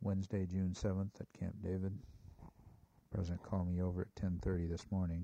Wednesday, June 7th at Camp David. The President called me over at 10:30 this morning.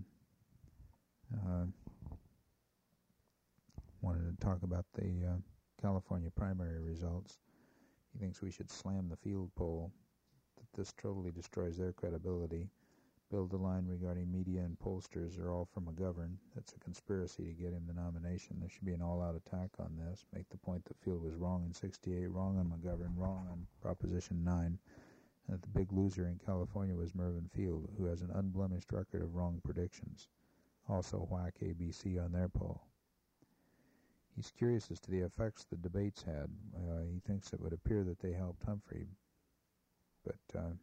Wanted to talk about the California primary results. He thinks we should slam the field poll, that this totally destroys their credibility. Build the line regarding media and pollsters are all for McGovern. That's a conspiracy to get him the nomination. There should be an all-out attack on this. Make the point that Field was wrong in 68, wrong on McGovern, wrong on Proposition 9, and that the big loser in California was Mervyn Field, who has an unblemished record of wrong predictions. Also whack ABC on their poll. He's curious as to the effects the debates had. He thinks it would appear that they helped Humphrey, but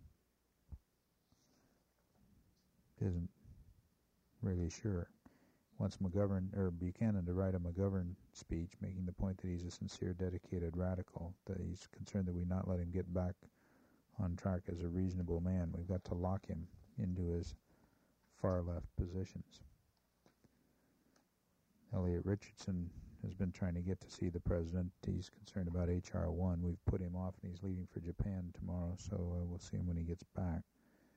isn't really sure. Wants Buchanan to write a McGovern speech making the point that he's a sincere, dedicated radical, that he's concerned that we not let him get back on track as a reasonable man. We've got to lock him into his far-left positions. Elliot Richardson has been trying to get to see the president. He's concerned about H.R. 1. We've put him off, and he's leaving for Japan tomorrow, so we'll see him when he gets back.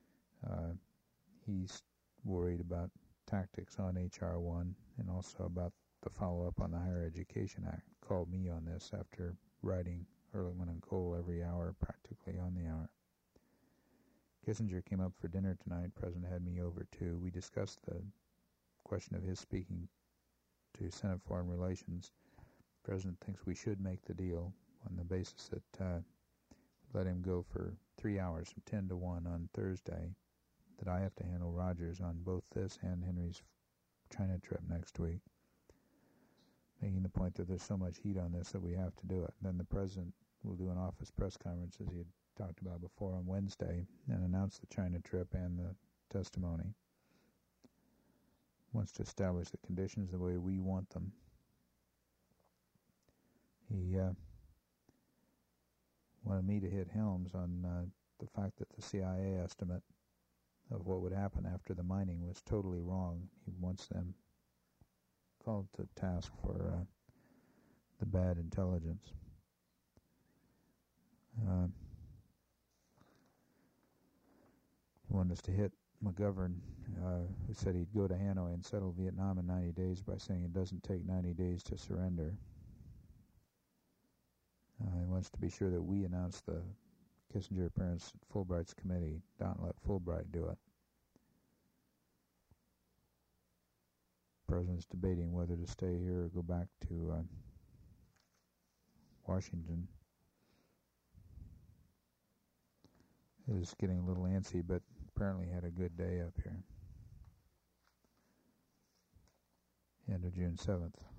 He's worried about tactics on H.R. 1 and also about the follow-up on the Higher Education Act. Called me on this after writing Ehrlichman and Cole every hour, practically on the hour. Kissinger came up for dinner tonight. President had me over too. We discussed the question of his speaking to Senate Foreign Relations. The President thinks we should make the deal on the basis that let him go for 3 hours from 10 to 1 on Thursday, that I have to handle Rogers on both this and Henry's China trip next week, making the point that there's so much heat on this that we have to do it. Then the President will do an office press conference, as he had talked about before, on Wednesday and announce the China trip and the testimony. Wants to establish the conditions the way we want them. He wanted me to hit Helms on the fact that the CIA estimate of what would happen after the mining was totally wrong. He wants them called to task for the bad intelligence. He wanted us to hit McGovern, who said he'd go to Hanoi and settle Vietnam in 90 days by saying it doesn't take 90 days to surrender. He wants to be sure that we announce the Kissinger appearance at Fulbright's committee. Don't let Fulbright do it. The President's debating whether to stay here or go back to Washington. Is getting a little antsy, but apparently had a good day up here. End of June 7th.